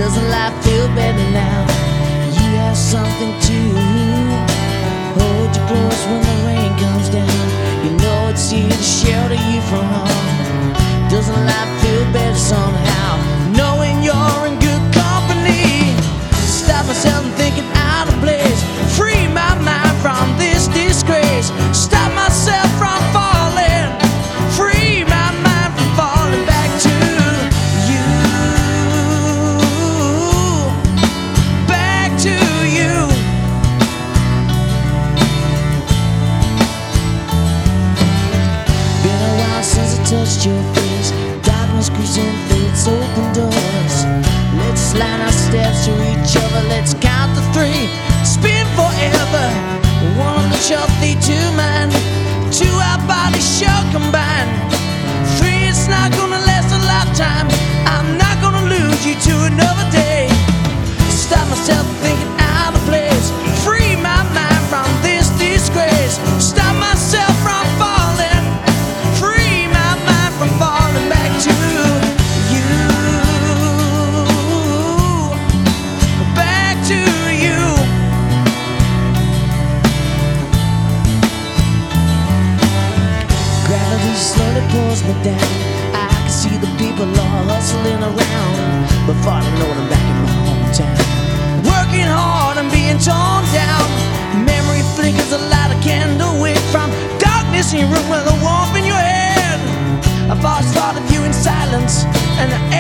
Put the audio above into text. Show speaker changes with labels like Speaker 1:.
Speaker 1: Doesn't life feel better now? You have something to hold you close when the rain comes down. You know it's here to shelter you from harm. Doesn't life feel better somehow, knowing you're in good company? Stop myself from thinking out of place, free my mind from this disgrace. Stop myself from falling, free my mind from falling back to you. Back to you. Been a while since I touched your face. Darkness creeps in through its open doors. Let's line our steps to each other. Let's count to three. Spin forever. One to shove thee to mine. Two our bodies shall combine. Three, it's not gonna last a lifetime. I'm not gonna lose you to another day. Stop myself thinking out of place. Free my mind from this disgrace. Stop myself from falling. Free my mind from falling back to you. Back to you. Gravity slowly pulls me down. I can see the people all hustling around, but finally know I'm back in my hometown. Working hard and being torn down. Memory flickers a light a candle wick from darkness in your room with a warmth in your head. I first thought of you in silence, and I